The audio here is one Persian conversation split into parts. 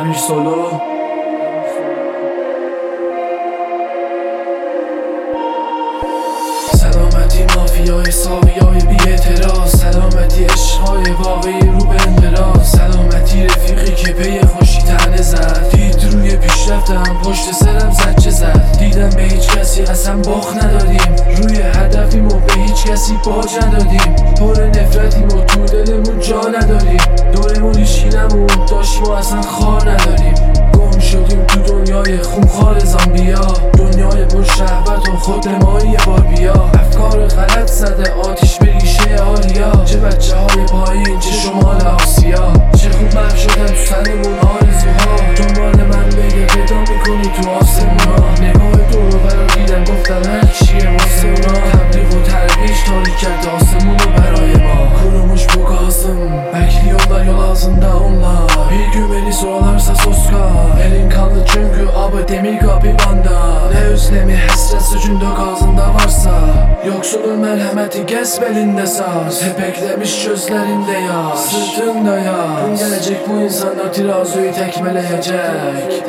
امیر سولو. سلامتی مافیای ساقیای بی اعتراض، سلامتی عشقهای واقعی رو به انقراض، سلامتی رفیقی که پی خوشی تنه زد، دید روی پیشرفتم پشت سرم زجه زد، دیدم به هیچ کسی قسم باخت ندادیم، روی هدفیم و به هیچ کسی باج ندادیم، پر نفرتیم و تو دلمون جا نداریم، دورمون هیچی نمون داشتیم و اصلا خار نداریم، گم شدیم تو دنیای خونخوار زامبیا، دنیای پر شهوت و خودنمایی باربیا، افکار غلط زده آتیش به ریشه آریا، چه بچه های پایین چه شمال آسیا، چه خوب محو شدن تو سرمون آرزوها، دنبال من بگه پیدا میکنی تو آسمونا، نگاه دور و برا دیدن گفتن هر چیه واسه اونا، تبلیغ و ترویج تاریک کرده آسمونو برای ما. Kurumuş bu gazım, bekliyorlar yol ağzında onlar, bir gün beni sorarlarsa sos kal, elin kanlı çünkü abi demir kapı banda, ne özlemi hasret suçunda ağzında varsa, yoksulun merhameti gez belinde saz, hep eklemiş gözlerinde yaz, sırtında yaz, gün gelecek bu insanlar tirazuyu tekmeleyecek.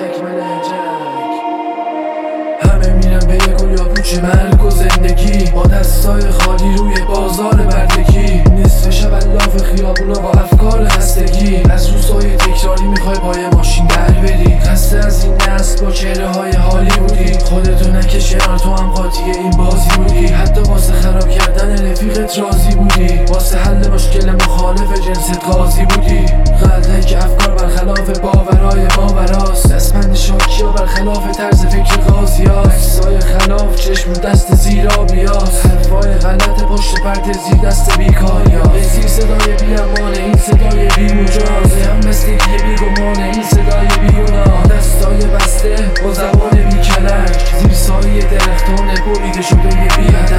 همه میرن به یه گل یا کوچه مرگ و زندگی، با دستای خالی روی بازار بردگی، نصف شب الاف خیابونا با افکار خستگی، از روزهای تکراری میخوای با یه ماشین در بری، خسته از این نسل با چهره های حالی بودی، خودتو نکش کنار تو هم قاطی این بازی بودی، حتی واسه خراب کردن رفیقت راضی بودی، واسه حل مشکل مخالف جنست قاضی بودی، غلطه که افکار برخلاف باورای ماوراست، دستبند شاکی ها برخلاف طرز فکر قاضی ها، عکسای خلاف چشم دست زیرا بیاست، حرفای غلط پشت پرده زیر دست بیکاری ها، زیر صدای بی امانه این صدای بی مجاز، هم مثلگی بی گمانه این صدای بی گناه، دستای بسته با زبان بی کلک، زیر سایه درختان بریده شده بی